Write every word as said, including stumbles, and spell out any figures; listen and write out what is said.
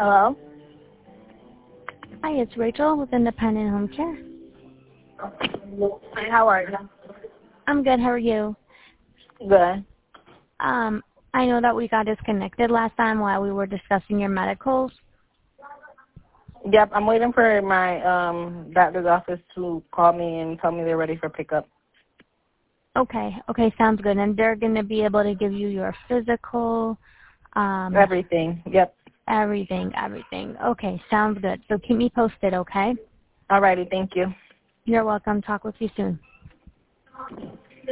Hello? Hi, it's Rachel with Independent Home Care. Hi, how are you? I'm good. How are you? Good. Um, I know that we got disconnected last time while we were discussing your medicals. Yep, I'm waiting for my um doctor's office to call me and tell me they're ready for pickup. Okay. Okay, sounds good. And they're going to be able to give you your physical, um, Everything. Yep. everything, everything. Okay, sounds good. So keep me posted, okay? Alrighty, thank you. You're welcome. Talk with you soon.